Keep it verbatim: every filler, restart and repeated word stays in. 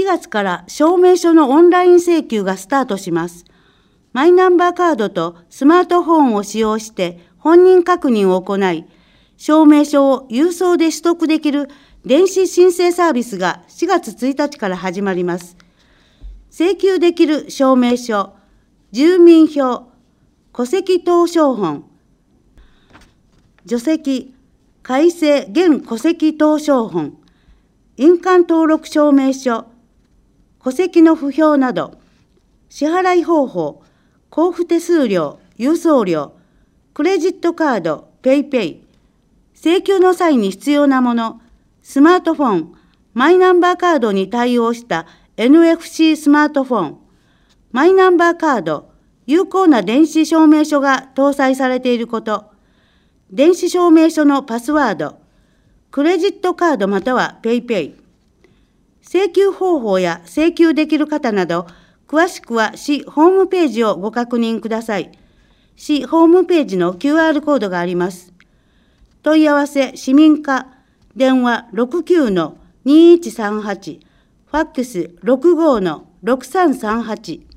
しがつから証明書のオンライン請求がスタートします。マイナンバーカードとスマートフォンを使用して本人確認を行い、証明書を郵送で取得できる電子申請サービスがしがつついたちから始まります。請求できる証明書、住民票、戸籍謄証本、除籍、改正現戸籍謄証本、印鑑登録証明書、戸籍の不評など、支払い方法、交付手数料、郵送料、クレジットカード、ペイペイ、請求の際に必要なもの、スマートフォン、マイナンバーカードに対応した エヌエフシー スマートフォン、マイナンバーカード、有効な電子証明書が搭載されていること、電子証明書のパスワード、クレジットカードまたはペイペイ、請求方法や請求できる方など、詳しくは市ホームページをご確認ください。市ホームページの キューアール コードがあります。問い合わせ市民課、電話 ろくきゅうのにいちさんはち、ファックス ろくごのろくさんさんはち。